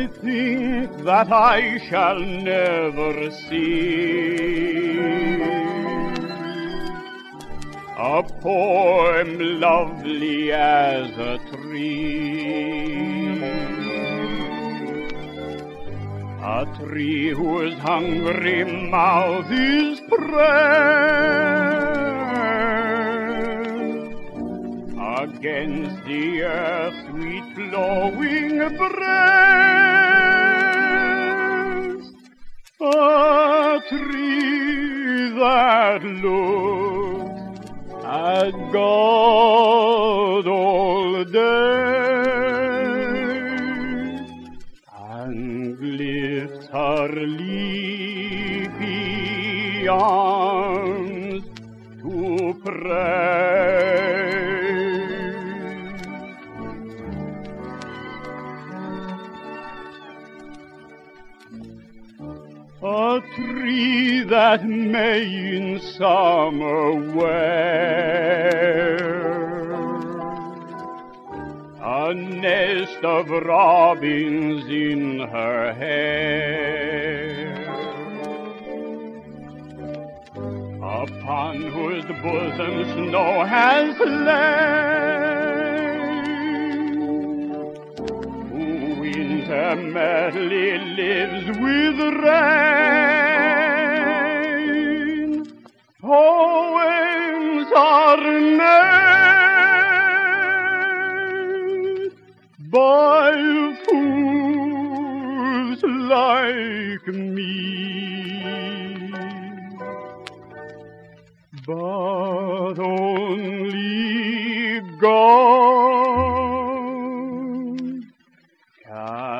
I think that I shall never see a poem lovely as a tree whose hungry mouth is pressed against the earth's sweet flowing breast, a tree that looks at God all day and lifts her leafy arms to pray. A tree that may in summer wear a nest of robins in her hair, upon whose bosom snow has lain, who winter madly lives with rain. Poems are made by fools like me, but only God can